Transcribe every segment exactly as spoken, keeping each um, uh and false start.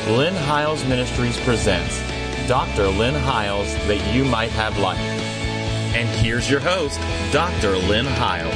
Lynn Hiles Ministries presents Doctor Lynn Hiles, that you might have life. And here's your host, Doctor Lynn Hiles.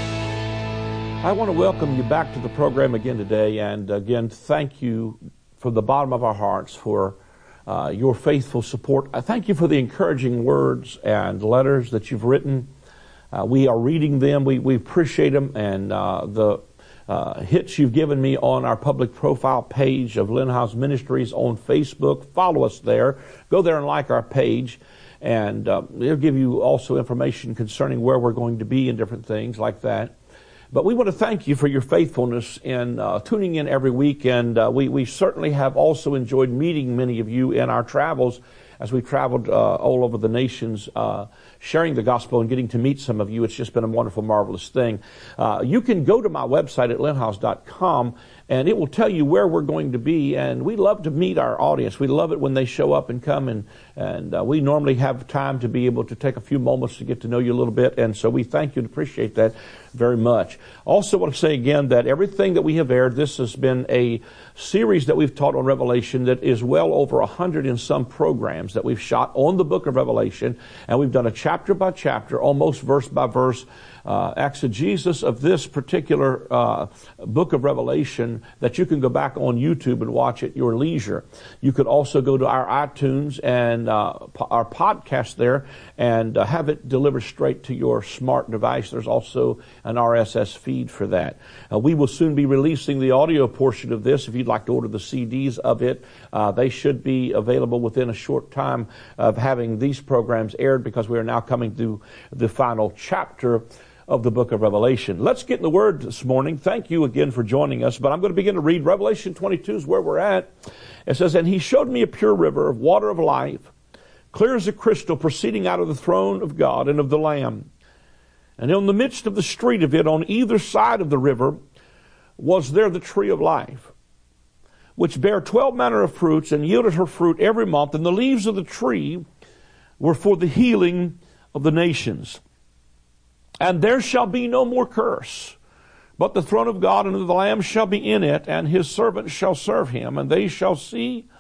I want to welcome you back to the program again today, and again, thank you from the bottom of our hearts for uh, your faithful support. I thank you for the encouraging words and letters that you've written. Uh, we are reading them. We, we appreciate them, and uh, the uh, hits you've given me on our public profile page of Lynn Hiles Ministries on Facebook. Follow us there. Go there and like our page, and uh, it'll give you also information concerning where we're going to be and different things like that. But we want to thank you for your faithfulness in uh, tuning in every week, and uh, we, we certainly have also enjoyed meeting many of you in our travels as we traveled uh, all over the nations, uh, sharing the gospel and getting to meet some of you. It's just been a wonderful, marvelous thing. Uh, you can go to my website at lynn hiles dot com, and it will tell you where we're going to be, and we love to meet our audience. We love it when they show up and come, and, and uh, we normally have time to be able to take a few moments to get to know you a little bit, and so we thank you and appreciate that very much. Also want to say again that everything that we have aired, this has been a series that we've taught on Revelation that is well over a hundred and some programs that we've shot on the book of Revelation, and we've done a chapter by chapter, almost verse by verse, uh, exegesis of this particular uh, book of Revelation that you can go back on YouTube and watch at your leisure. You could also go to our iTunes and uh, our podcast there and uh, have it delivered straight to your smart device. There's also an R S S feed for that. Uh, we will soon be releasing the audio portion of this. If you'd like to order the C Ds of it, uh, they should be available within a short time of having these programs aired, because we are now coming to the final chapter of the book of Revelation. Let's get in the Word this morning. Thank you again for joining us, but I'm going to begin to read. Revelation twenty-two is where we're at. It says, "And he showed me a pure river of water of life, clear as a crystal, proceeding out of the throne of God and of the Lamb. And in the midst of the street of it, on either side of the river, was there the tree of life, which bare twelve manner of fruits, and yielded her fruit every month. And the leaves of the tree were for the healing of the nations. And there shall be no more curse, but the throne of God and of the Lamb shall be in it, and his servants shall serve him, and they shall see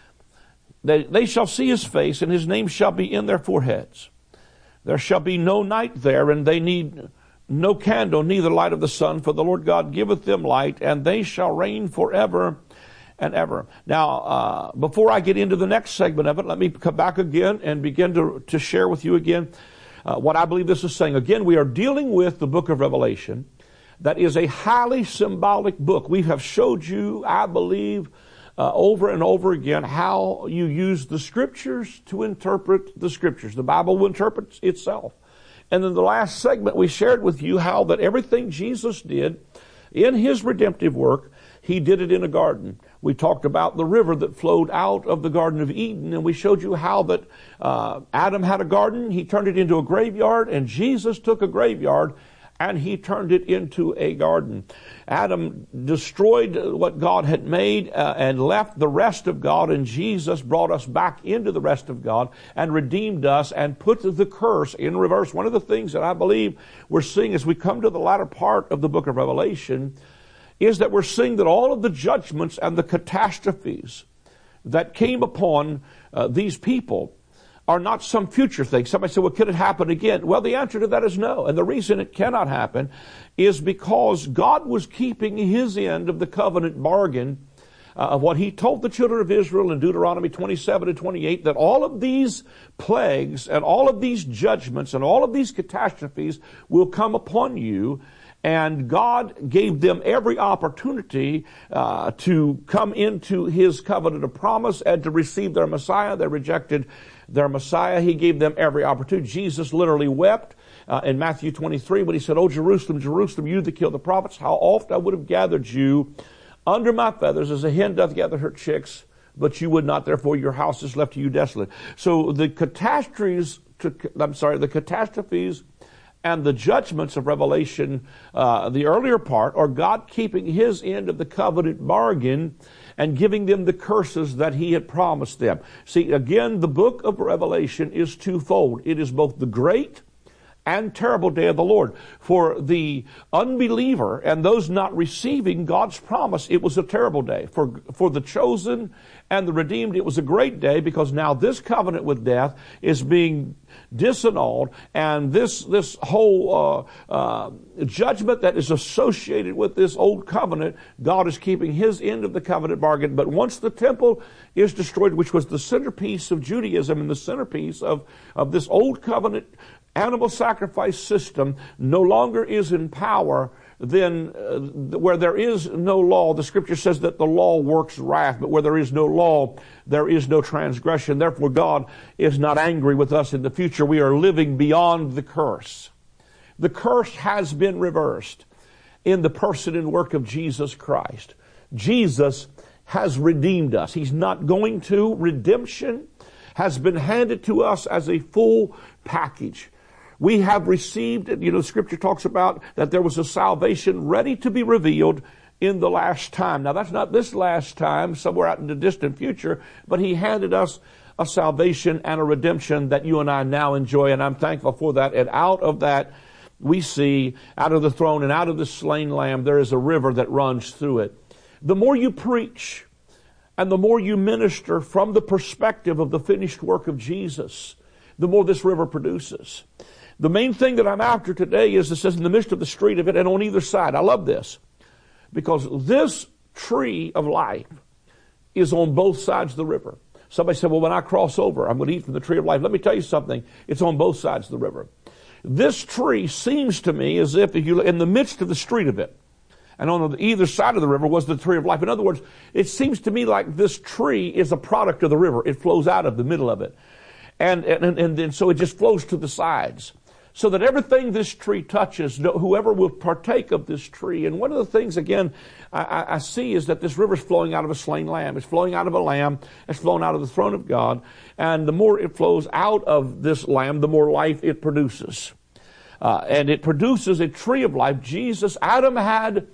they, they shall see his face, and his name shall be in their foreheads. There shall be no night there, and they need no candle, neither light of the sun, for the Lord God giveth them light, and they shall reign forever and ever." Now, uh, before I get into the next segment of it, let me come back again and begin to, to share with you again uh, what I believe this is saying. Again, we are dealing with the book of Revelation. That is a highly symbolic book. We have showed you, I believe, Uh, over and over again, how you use the Scriptures to interpret the Scriptures. The Bible will interpret itself. And in the last segment, we shared with you how that everything Jesus did in his redemptive work, he did it in a garden. We talked about the river that flowed out of the Garden of Eden, and we showed you how that uh, Adam had a garden, he turned it into a graveyard, and Jesus took a graveyard and he turned it into a garden. Adam destroyed what God had made uh, and left the rest of God, and Jesus brought us back into the rest of God and redeemed us and put the curse in reverse. One of the things that I believe we're seeing as we come to the latter part of the book of Revelation is that we're seeing that all of the judgments and the catastrophes that came upon uh, these people are not some future thing. Somebody said, well, could it happen again? Well, the answer to that is no. And the reason it cannot happen is because God was keeping his end of the covenant bargain uh, of what he told the children of Israel in Deuteronomy twenty-seven and twenty-eight, that all of these plagues and all of these judgments and all of these catastrophes will come upon you. And God gave them every opportunity uh, to come into his covenant of promise and to receive their Messiah. They rejected their Messiah. He gave them every opportunity. Jesus literally wept uh, in Matthew twenty-three when he said, "Oh, Jerusalem, Jerusalem, you that kill the prophets, how oft I would have gathered you under my feathers as a hen doth gather her chicks, but you would not, therefore your house is left to you desolate." So the catastrophes, to, I'm sorry, the catastrophes and the judgments of Revelation, uh, the earlier part, are God keeping his end of the covenant bargain and giving them the curses that he had promised them. See, again, the book of Revelation is twofold. It is both the great and terrible day of the Lord. For the unbeliever and those not receiving God's promise, it was a terrible day. For, for the chosen and the redeemed, it was a great day, because now this covenant with death is being disannulled, and this, this whole uh, uh, judgment that is associated with this old covenant, God is keeping his end of the covenant bargain. But once the temple is destroyed, which was the centerpiece of Judaism and the centerpiece of, of this old covenant animal sacrifice system, no longer is in power, then uh, where there is no law, the scripture says that the law works wrath, but where there is no law, there is no transgression. Therefore, God is not angry with us in the future. We are living beyond the curse. The curse has been reversed in the person and work of Jesus Christ. Jesus has redeemed us. He's not going to. Redemption has been handed to us as a full package. We have received, you know, Scripture talks about that there was a salvation ready to be revealed in the last time. Now, that's not this last time, somewhere out in the distant future, but he handed us a salvation and a redemption that you and I now enjoy, and I'm thankful for that. And out of that, we see, out of the throne and out of the slain lamb, there is a river that runs through it. The more you preach and the more you minister from the perspective of the finished work of Jesus, the more this river produces. The main thing that I'm after today is, it says, in the midst of the street of it and on either side. I love this, because this tree of life is on both sides of the river. Somebody said, well, when I cross over, I'm going to eat from the tree of life. Let me tell you something. It's on both sides of the river. This tree seems to me as if, if you in the midst of the street of it, and on the either side of the river was the tree of life. In other words, it seems to me like this tree is a product of the river. It flows out of the middle of it. And, and, and then so it just flows to the sides. So that everything this tree touches, whoever will partake of this tree. And one of the things, again, I, I see is that this river is flowing out of a slain lamb. It's flowing out of a lamb. It's flowing out of the throne of God. And the more it flows out of this lamb, the more life it produces. Uh, and it produces a tree of life. Jesus, Adam had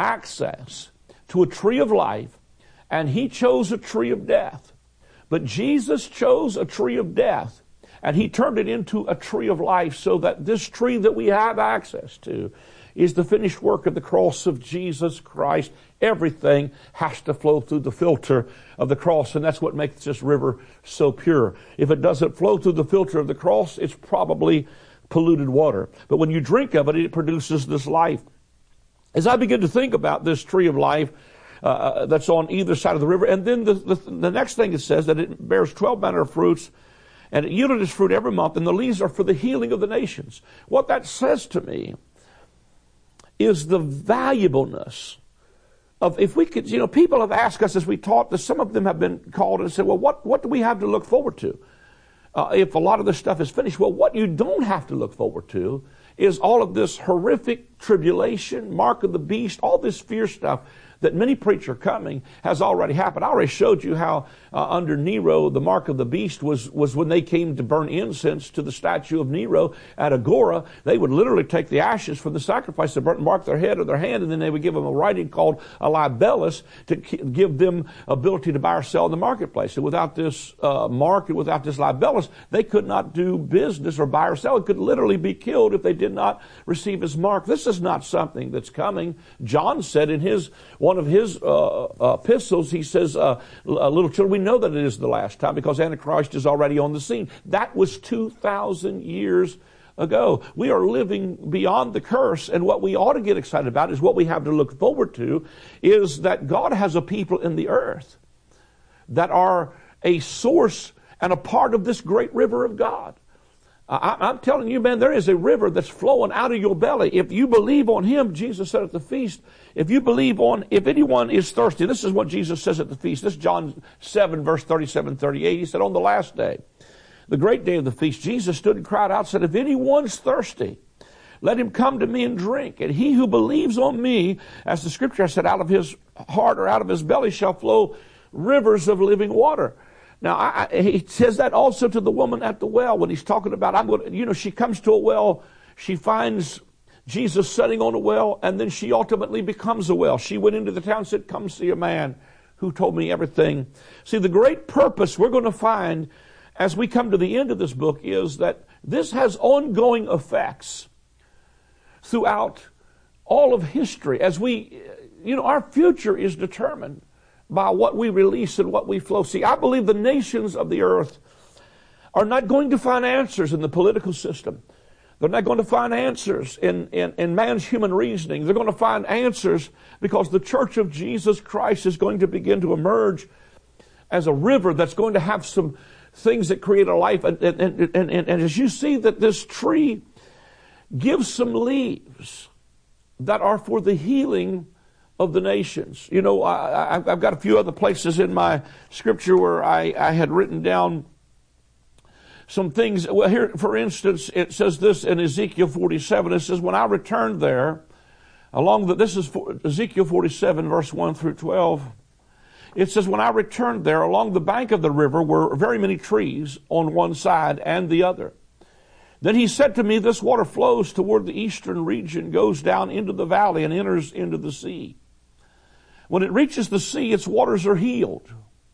access to a tree of life, and he chose a tree of death. But Jesus chose a tree of death, and he turned it into a tree of life, so that this tree that we have access to is the finished work of the cross of Jesus Christ. Everything has to flow through the filter of the cross, and that's what makes this river so pure. If it doesn't flow through the filter of the cross, it's probably polluted water. But when you drink of it, it produces this life. As I begin to think about this tree of life, uh, that's on either side of the river, and then the, the, the next thing it says that it bears twelve manner of fruits, and it yielded its fruit every month, and the leaves are for the healing of the nations. What that says to me is the valuableness of, if we could, you know, people have asked us as we taught, that some of them have been called and said, well, what, what do we have to look forward to uh, if a lot of this stuff is finished? Well, what you don't have to look forward to is all of this horrific tribulation, mark of the beast, all this fear stuff that many preach are coming has already happened. I already showed you how uh, under Nero, the mark of the beast was, was when they came to burn incense to the statue of Nero at Agora. They would literally take the ashes from the sacrifice and burn, mark their head or their hand, and then they would give them a writing called a libellus to give them ability to buy or sell in the marketplace. And without this uh, mark and without this libellus, they could not do business or buy or sell. It could literally be killed if they did not receive his mark. This is not something that's coming. John said in his one of his uh, uh, epistles, he says, uh, little children, we know that it is the last time because Antichrist is already on the scene. That was two thousand years ago. We are living beyond the curse, and what we ought to get excited about is what we have to look forward to is that God has a people in the earth that are a source and a part of this great river of God. I, I'm telling you, man, there is a river that's flowing out of your belly. If you believe on him, Jesus said at the feast, if you believe on, if anyone is thirsty, this is what Jesus says at the feast. This is John seven, verse thirty-seven, thirty-eight. He said, on the last day, the great day of the feast, Jesus stood and cried out, said, if anyone's thirsty, let him come to me and drink. And he who believes on me, as the scripture has said, out of his heart or out of his belly shall flow rivers of living water. Now, I, I, he says that also to the woman at the well when he's talking about, I'm going to, you know, she comes to a well, she finds Jesus sitting on a well, and then she ultimately becomes a well. She went into the town and said, come see a man who told me everything. See, the great purpose we're going to find as we come to the end of this book is that this has ongoing effects throughout all of history. As we, you know, our future is determined by what we release and what we flow. See, I believe the nations of the earth are not going to find answers in the political system. They're not going to find answers in, in, in man's human reasoning. They're going to find answers because the church of Jesus Christ is going to begin to emerge as a river that's going to have some things that create a life. And, and, and, and, and as you see that this tree gives some leaves that are for the healing of the nations. You know, I, I, I've got a few other places in my scripture where I, I had written down some things. Well, here, for instance, it says this in Ezekiel forty-seven. It says, when I returned there, along the, this is Ezekiel forty-seven, verse one through twelve. It says, when I returned there, along the bank of the river were very many trees on one side and the other. Then he said to me, this water flows toward the eastern region, goes down into the valley, and enters into the sea. When it reaches the sea, its waters are healed.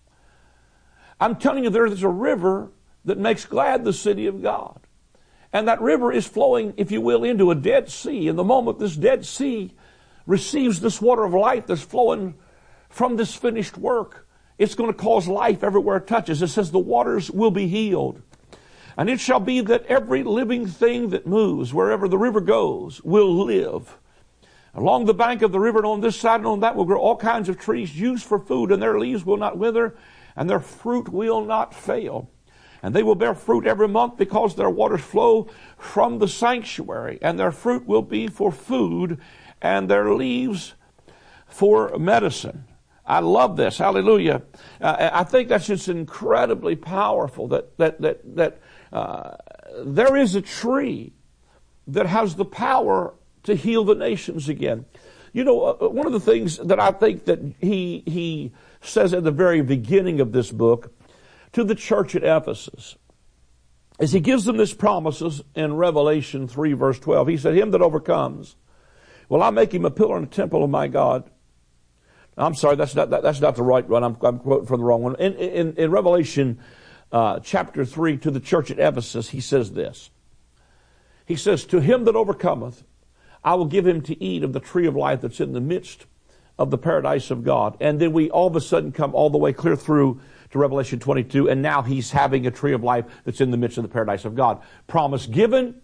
I'm telling you, there is a river that makes glad the city of God. And that river is flowing, if you will, into a dead sea. And the moment this dead sea receives this water of life that's flowing from this finished work, it's going to cause life everywhere it touches. It says the waters will be healed. And it shall be that every living thing that moves, wherever the river goes, will live. Along the bank of the river and on this side and on that will grow all kinds of trees used for food, and their leaves will not wither, and their fruit will not fail. And they will bear fruit every month because their waters flow from the sanctuary, and their fruit will be for food, and their leaves for medicine. I love this. Hallelujah. Uh, I think that's just incredibly powerful that, that, that, that, uh, there is a tree that has the power to heal the nations again. You know, uh, one of the things that I think that he, he says at the very beginning of this book to the church at Ephesus is he gives them this promises in Revelation three verse twelve. He said, him that overcomes, well, I make him a pillar in the temple of my God. I'm sorry, that's not, that, that's not the right one. I'm, I'm quoting from the wrong one. In, in, in Revelation uh, chapter three, to the church at Ephesus, he says this. He says, to him that overcometh, I will give him to eat of the tree of life that's in the midst of the paradise of God. And then we all of a sudden come all the way clear through to Revelation twenty-two, and now he's having a tree of life that's in the midst of the paradise of God. Promise given,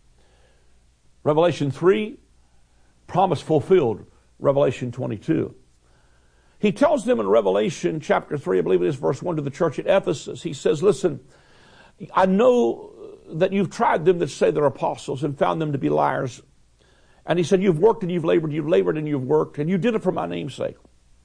Revelation three. Promise fulfilled, Revelation twenty-two. He tells them in Revelation chapter three, I believe it is verse one, to the church at Ephesus. He says, listen, I know that you've tried them that say they're apostles and found them to be liars. And he said, you've worked and you've labored, you've labored and you've worked, and you did it for my name's sake.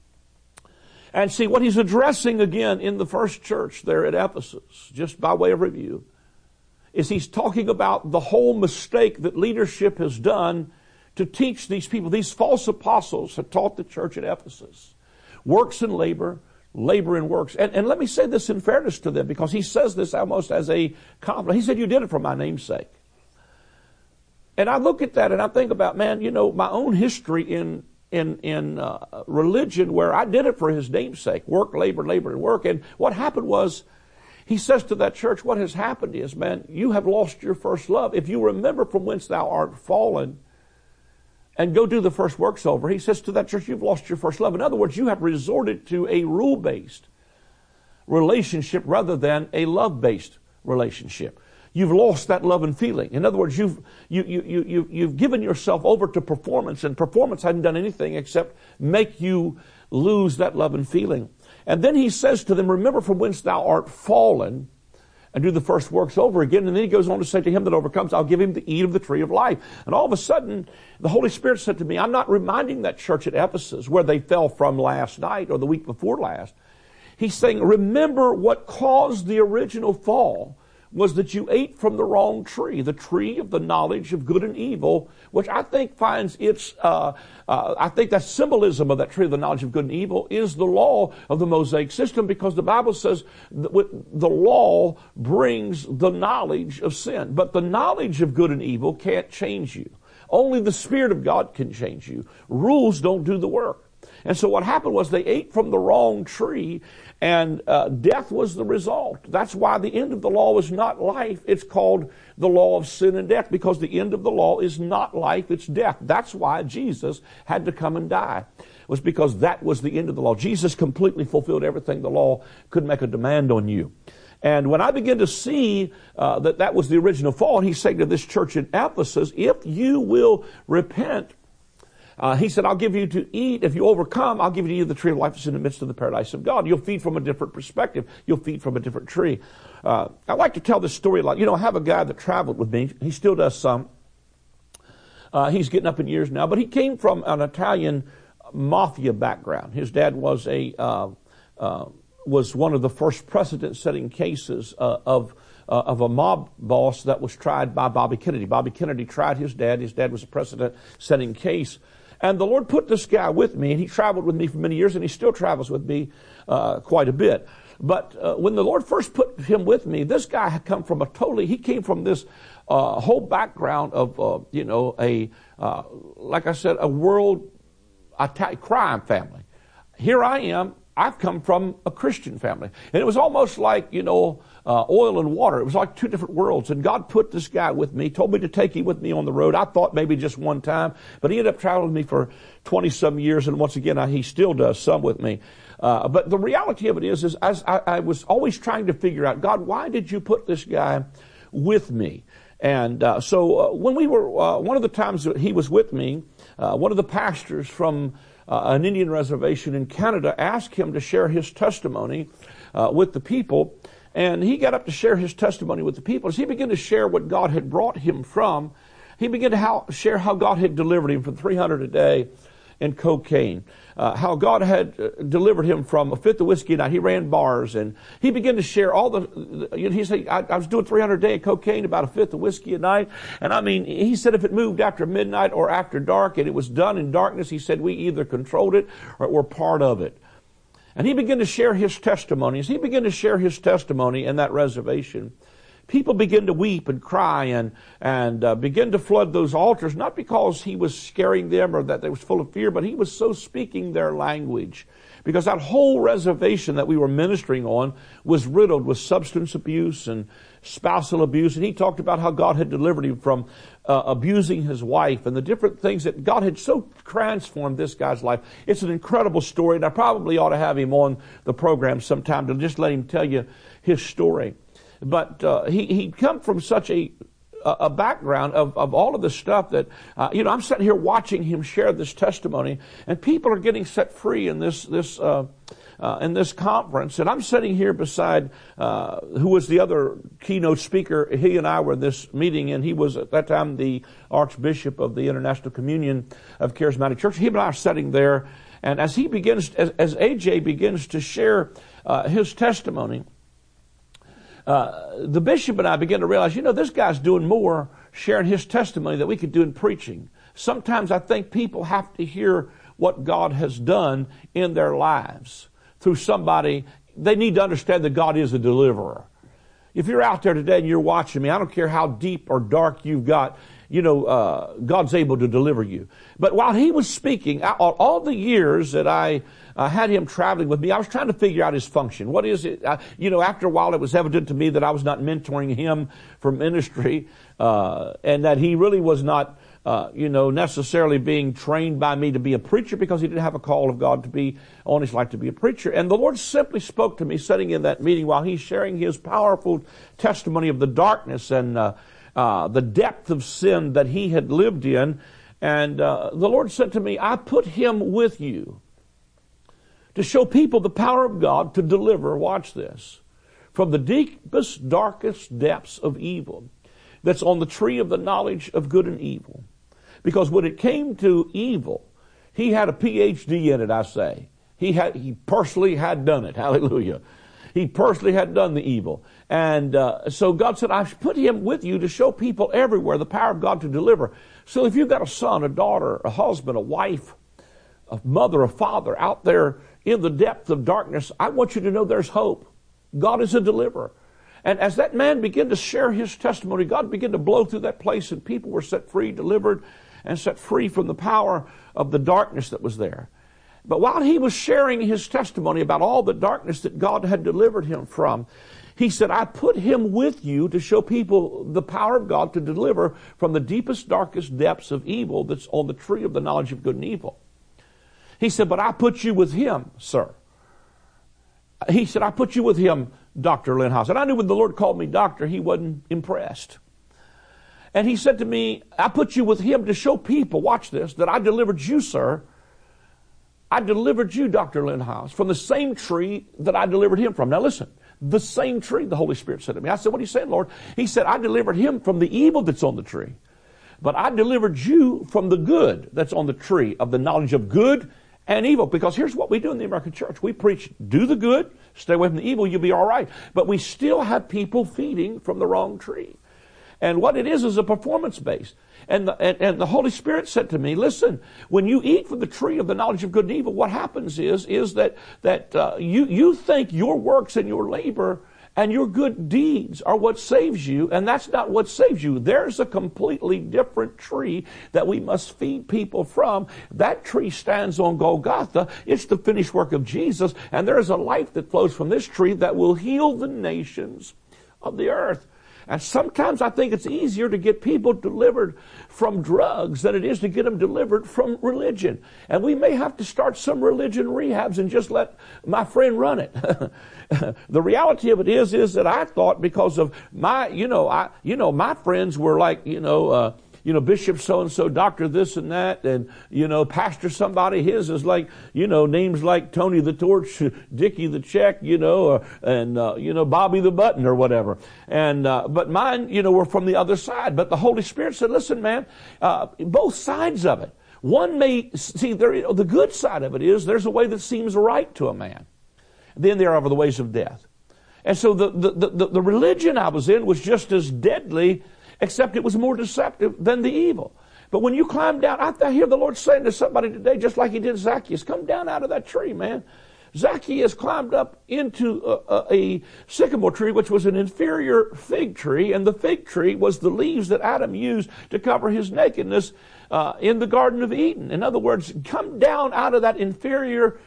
And see, what he's addressing again in the first church there at Ephesus, just by way of review, is he's talking about the whole mistake that leadership has done to teach these people. These false apostles had taught the church at Ephesus works and labor, labor and works. And, and let me say this in fairness to them, because he says this almost as a compliment. He said, you did it for my name's sake. And I look at that and I think about, man, you know, my own history in in in uh, religion, where I did it for his name's sake. Work, labor, labor, and work. And what happened was, he says to that church, what has happened is, man, you have lost your first love. If you remember from whence thou art fallen, and go do the first works over, he says to that church, you've lost your first love. In other words, you have resorted to a rule-based relationship rather than a love-based relationship. You've lost that love and feeling. In other words, you've, you, you, you, you, you've given yourself over to performance, and performance hadn't done anything except make you lose that love and feeling. And then he says to them, remember from whence thou art fallen, and do the first works over again. And then he goes on to say, to him that overcomes, I'll give him to eat of the tree of life. And all of a sudden, the Holy Spirit said to me, I'm not reminding that church at Ephesus where they fell from last night or the week before last. He's saying, remember what caused the original fall was that you ate from the wrong tree, the tree of the knowledge of good and evil, which I think finds its, uh, uh, I think that symbolism of that tree of the knowledge of good and evil is the law of the Mosaic system, because the Bible says that the law brings the knowledge of sin. But the knowledge of good and evil can't change you. Only the Spirit of God can change you. Rules don't do the work. And so what happened was they ate from the wrong tree, and uh, death was the result. That's why the end of the law is not life. It's called the law of sin and death, because the end of the law is not life, it's death. That's why Jesus had to come and die. It was because that was the end of the law. Jesus completely fulfilled everything the law could make a demand on you. And when I began to see uh, that that was the original fall, he's saying to this church in Ephesus, if you will repent, uh, he said, I'll give you to eat. If you overcome, I'll give you to eat the tree of life that's in the midst of the paradise of God. You'll feed from a different perspective. You'll feed from a different tree. Uh, I like to tell this story a lot. You know, I have a guy that traveled with me. He still does some. Uh, he's getting up in years now, but he came from an Italian mafia background. His dad was a uh, uh, was one of the first precedent-setting cases uh, of uh, of a mob boss that was tried by Bobby Kennedy. Bobby Kennedy tried his dad. His dad was a precedent-setting case. And the Lord put this guy with me, and he traveled with me for many years, and he still travels with me uh, quite a bit. But uh, when the Lord first put him with me, this guy had come from a totally, he came from this uh, whole background of, uh, you know, a, uh, like I said, a world attack, crime family. Here I am. I've come from a Christian family. And it was almost like, you know, uh, oil and water. It was like two different worlds. And God put this guy with me, told me to take him with me on the road. I thought maybe just one time, but he ended up traveling with me for twenty-some years. And once again, I, he still does some with me. Uh, but the reality of it is, is as I, I was always trying to figure out, God, why did you put this guy with me? And uh, so uh, when we were, uh, one of the times that he was with me, uh, one of the pastors from Uh, an Indian reservation in Canada asked him to share his testimony uh, with the people, and he got up to share his testimony with the people. As he began to share what God had brought him from, he began to how, share how God had delivered him from three hundred a day in cocaine, uh, how God had uh, delivered him from a fifth of whiskey a night. He ran bars, and he began to share all the, the he said, I, I was doing three hundred a day of cocaine, about a fifth of whiskey a night. And I mean, he said if it moved after midnight or after dark and it was done in darkness, he said we either controlled it or were part of it. And he began to share his testimony. As he began to share his testimony in that reservation, people begin to weep and cry and and uh, begin to flood those altars, not because he was scaring them or that they was full of fear, but he was so speaking their language. Because that whole reservation that we were ministering on was riddled with substance abuse and spousal abuse. And he talked about how God had delivered him from uh, abusing his wife and the different things that God had so transformed this guy's life. It's an incredible story, and I probably ought to have him on the program sometime to just let him tell you his story. But uh, he, he'd come from such a a background of, of all of the stuff that, uh, you know, I'm sitting here watching him share this testimony, and people are getting set free in this this uh, uh, in this conference. And I'm sitting here beside uh, who was the other keynote speaker. He and I were in this meeting, and he was at that time the Archbishop of the International Communion of Charismatic Church. He and I are sitting there, and as he begins, as, as A J begins to share uh, his testimony, Uh, the bishop and I began to realize, you know, this guy's doing more sharing his testimony that we could do in preaching. Sometimes I think people have to hear what God has done in their lives through somebody. They need to understand that God is a deliverer. If you're out there today and you're watching me, I don't care how deep or dark you've got, you know, uh, God's able to deliver you. But while he was speaking, all, all the years that I uh, had him traveling with me, I was trying to figure out his function. What is it? Uh, you know, after a while, it was evident to me that I was not mentoring him for ministry, uh, and that he really was not, uh, you know, necessarily being trained by me to be a preacher, because he didn't have a call of God to be on his life to be a preacher. And the Lord simply spoke to me sitting in that meeting while he's sharing his powerful testimony of the darkness and uh, Uh, the depth of sin that he had lived in. And uh, the Lord said to me, I put him with you to show people the power of God to deliver, watch this, from the deepest, darkest depths of evil that's on the tree of the knowledge of good and evil. Because when it came to evil, he had a P H D in it, I say. He had, he personally had done it. Hallelujah. He personally had done the evil. And uh, so God said, I've put him with you to show people everywhere the power of God to deliver. So if you've got a son, a daughter, a husband, a wife, a mother, a father out there in the depth of darkness, I want you to know there's hope. God is a deliverer. And as that man began to share his testimony, God began to blow through that place, and people were set free, delivered, and set free from the power of the darkness that was there. But while he was sharing his testimony about all the darkness that God had delivered him from, he said, I put him with you to show people the power of God to deliver from the deepest, darkest depths of evil that's on the tree of the knowledge of good and evil. He said, but I put you with him, sir. He said, I put you with him, Doctor Lynn Hiles. And I knew when the Lord called me doctor, he wasn't impressed. And he said to me, I put you with him to show people, watch this, that I delivered you, sir. I delivered you, Doctor Lynn Hiles, from the same tree that I delivered him from. Now listen, the same tree, the Holy Spirit said to me. I said, what are you saying, Lord? He said, I delivered him from the evil that's on the tree. But I delivered you from the good that's on the tree of the knowledge of good and evil. Because here's what we do in the American church. We preach, do the good, stay away from the evil, you'll be all right. But we still have people feeding from the wrong tree. And what it is is a performance base. And the, and, and the Holy Spirit said to me, listen, when you eat from the tree of the knowledge of good and evil, what happens is, is that, that uh, you, you think your works and your labor and your good deeds are what saves you, and that's not what saves you. There's a completely different tree that we must feed people from. That tree stands on Golgotha. It's the finished work of Jesus, and there is a life that flows from this tree that will heal the nations of the earth. And sometimes I think it's easier to get people delivered from drugs than it is to get them delivered from religion. And we may have to start some religion rehabs and just let my friend run it. The reality of it is, is that I thought because of my, you know, I, you know, my friends were like, you know, uh, you know, Bishop so-and-so, Doctor this and that, and, you know, Pastor somebody, his is like, you know, names like Tony the Torch, Dickie the Check, you know, or, and, uh, you know, Bobby the Button or whatever. And, uh, but mine, you know, were from the other side. But the Holy Spirit said, listen, man, uh, both sides of it. One may, see, there, the good side of it is there's a way that seems right to a man. Then there are the ways of death. And so the, the, the, the religion I was in was just as deadly, except it was more deceptive than the evil. But when you climb down, I, I hear the Lord saying to somebody today, just like he did Zacchaeus, come down out of that tree, man. Zacchaeus climbed up into a, a, a sycamore tree, which was an inferior fig tree, and the fig tree was the leaves that Adam used to cover his nakedness uh, in the Garden of Eden. In other words, come down out of that inferior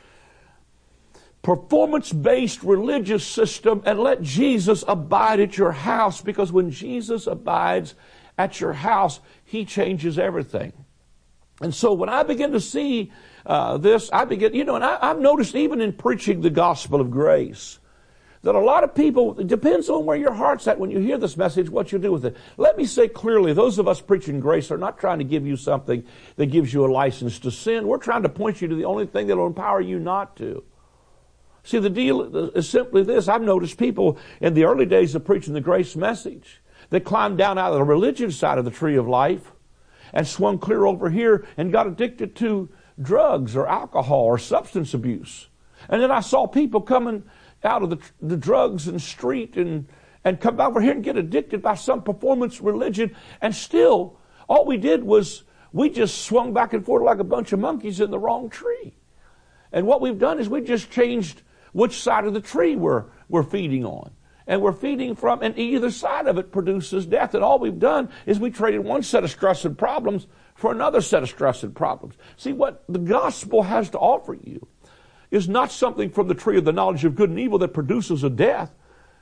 performance-based religious system and let Jesus abide at your house, because when Jesus abides at your house, he changes everything. And so when I begin to see uh, this, I begin, you know, and I, I've noticed even in preaching the gospel of grace, that a lot of people, it depends on where your heart's at when you hear this message, what you do with it. Let me say clearly, those of us preaching grace are not trying to give you something that gives you a license to sin. We're trying to point you to the only thing that will empower you not to. See, the deal is simply this. I've noticed people in the early days of preaching the grace message that climbed down out of the religion side of the tree of life and swung clear over here and got addicted to drugs or alcohol or substance abuse. And then I saw people coming out of the, the drugs and street and, and come over here and get addicted by some performance religion. And still, all we did was we just swung back and forth like a bunch of monkeys in the wrong tree. And what we've done is we just changed which side of the tree we're, we're feeding on. And we're feeding from, and either side of it produces death. And all we've done is we traded one set of stress and problems for another set of stress and problems. See, what the gospel has to offer you is not something from the tree of the knowledge of good and evil that produces a death.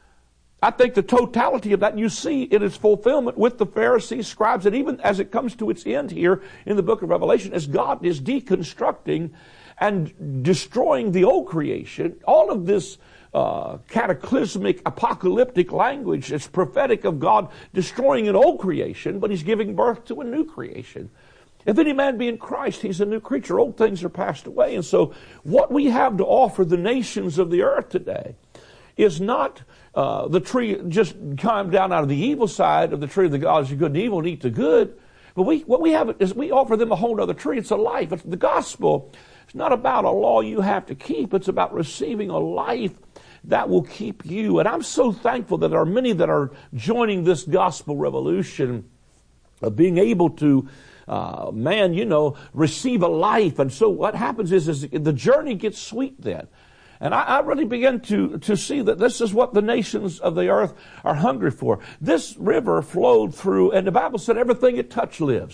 I think the totality of that you see in its fulfillment with the Pharisees, scribes, and even as it comes to its end here in the book of Revelation, as God is deconstructing and destroying the old creation. All of this uh, cataclysmic, apocalyptic language is prophetic of God destroying an old creation, but he's giving birth to a new creation. If any man be in Christ, he's a new creature. Old things are passed away. And so what we have to offer the nations of the earth today is not uh, the tree just climb down out of the evil side of the tree of the knowledge of good and evil and eat the good. But we, what we have is we offer them a whole other tree. It's a life. It's the gospel. It's not about a law you have to keep. It's about receiving a life that will keep you. And I'm so thankful that there are many that are joining this gospel revolution of being able to, uh, man, you know, receive a life. And so what happens is, is the journey gets sweet then. And I, I really began to, to see that this is what the nations of the earth are hungry for. This river flowed through, and the Bible said everything it touched lives.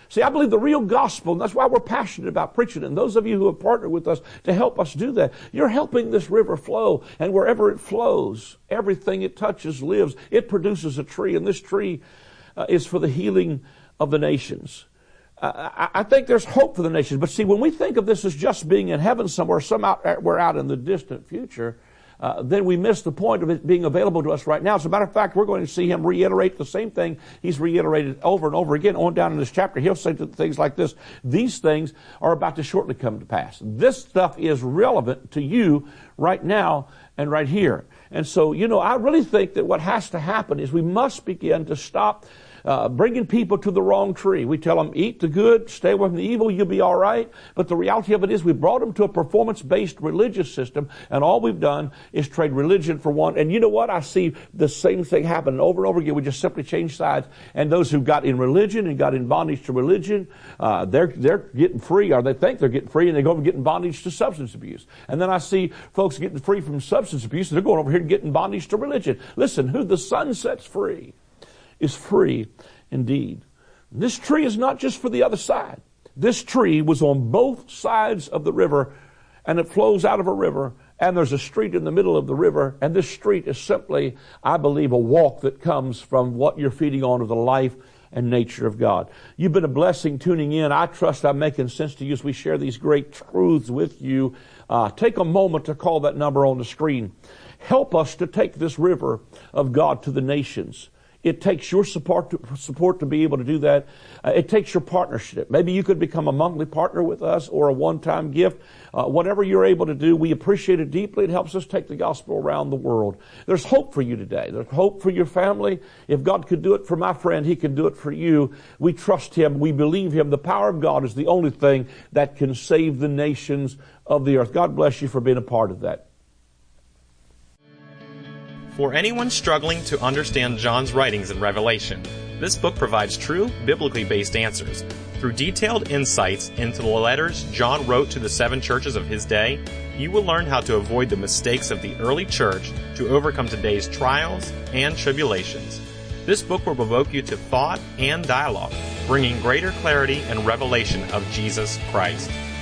See, I believe the real gospel, and that's why we're passionate about preaching it. And those of you who have partnered with us to help us do that, you're helping this river flow. And wherever it flows, everything it touches lives. It produces a tree, and this tree uh, is for the healing of the nations. Uh, I, I think there's hope for the nations. But see, when we think of this as just being in heaven somewhere, some out, we're out in the distant future, Uh, then we miss the point of it being available to us right now. As a matter of fact, we're going to see him reiterate the same thing he's reiterated over and over again on down in this chapter. He'll say things like this: these things are about to shortly come to pass. This stuff is relevant to you right now and right here. And so, you know, I really think that what has to happen is we must begin to stop Uh, bringing people to the wrong tree. We tell them, eat the good, stay away from the evil, you'll be all right. But the reality of it is we brought them to a performance-based religious system, and all we've done is trade religion for one. And you know what? I see the same thing happen over and over again. We just simply change sides. And those who got in religion and got in bondage to religion, uh, they're, they're getting free, or they think they're getting free, and they go and get in bondage to substance abuse. And then I see folks getting free from substance abuse, and they're going over here and getting bondage to religion. Listen, who the Son sets free is free indeed. This tree is not just for the other side. This tree was on both sides of the river, and it flows out of a river, and there's a street in the middle of the river, and this street is simply, I believe, a walk that comes from what you're feeding on of the life and nature of God. You've been a blessing tuning in. I trust I'm making sense to you as we share these great truths with you. Uh, take a moment to call that number on the screen. Help us to take this river of God to the nations. It takes your support to, support to be able to do that. Uh, it takes your partnership. Maybe you could become a monthly partner with us or a one-time gift. Uh, whatever you're able to do, we appreciate it deeply. It helps us take the gospel around the world. There's hope for you today. There's hope for your family. If God could do it for my friend, He can do it for you. We trust Him. We believe Him. The power of God is the only thing that can save the nations of the earth. God bless you for being a part of that. For anyone struggling to understand John's writings in Revelation, this book provides true, biblically based answers. Through detailed insights into the letters John wrote to the seven churches of his day, you will learn how to avoid the mistakes of the early church to overcome today's trials and tribulations. This book will provoke you to thought and dialogue, bringing greater clarity and revelation of Jesus Christ.